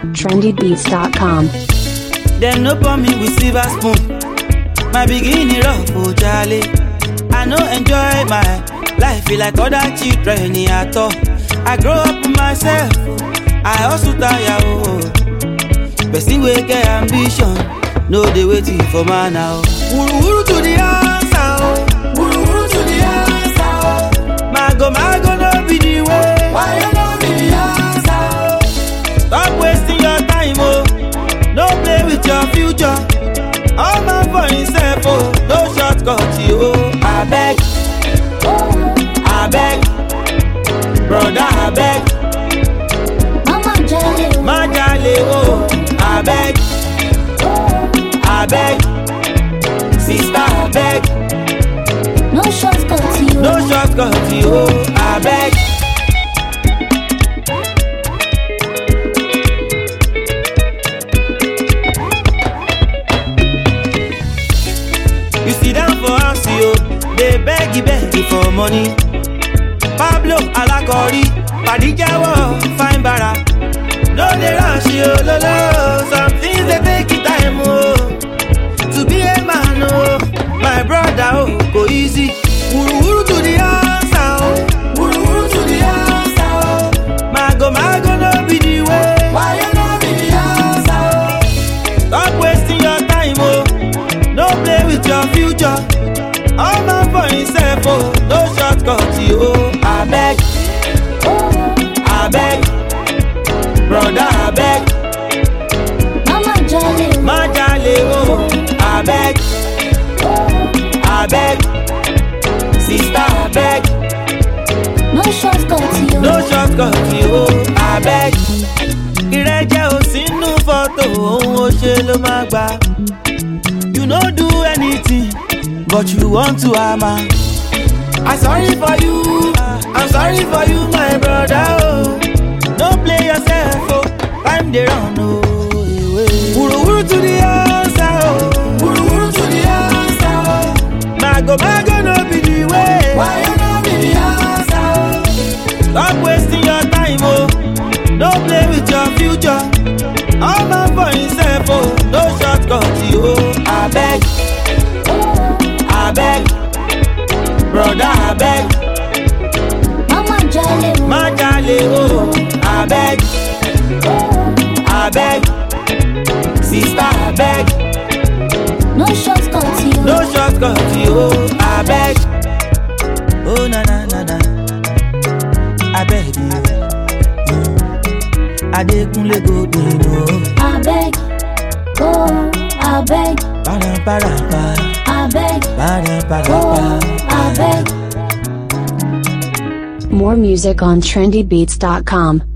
trendybeats.com. Them no pour me with silver spoon. My beginning rough, oh Charlie. I no enjoy my life like other children at all. I grow up myself, I also tire, oh. Person wey get ambition, no dey waiting for man now. Wuru wuru to the answer, oh. Wuru wuru to the answer, oh. Mago no be the way. Why you no be the answer, oh? Stop wasting your time, oh. No play with your future. All man for himself, oh. No shortcut, oh. I beg, brother, I beg. Mama jale, oh. I beg, sister, I beg. No shortcut, you. No shortcut, oh. I beg. You sit down for house, yo. They beg for money. Pablo Alakori, Padijawo, fine bara. No they rush you, lolo. Some things they take it time, oh. To be a man, oh. My brother, oh, go easy. Wuru wuru to the answer, oh. Wuru wuru to the answer, oh. Mago no be the way. Why you no be the answer, oh? Stop wasting your time, oh. No play with your future. All man for himself, oh. No shortcut, oh. I beg, brother, I beg. Mama jale, oh. I beg, sister, I beg. No shortcut, you. No shortcut, oh. I beg. Ìrẹ́jẹ ò sínú fọ́tò, òun ò ṣe ló máa gbà. You no do anything, but you want to hammer. I'm sorry for you, my brother, oh. Don't play yourself, oh. Time they run, oh. Wuru wuru to the answer, oh. Wuru wuru to the answer, oh. Mago no be the way. Why you no be the answer, oh? Stop wasting your time, oh. Don't play with your future. All man for himself, oh. No shortcut, oh. I beg, brother, I beg. Mama jale, oh. I beg, sister, I beg. No shortcut, you. No shortcut, oh. I beg. Oh na. I beg you. Adekunle go no. I beg, I beg. Para. I beg, Para. I beg. More music on trendybeats.com.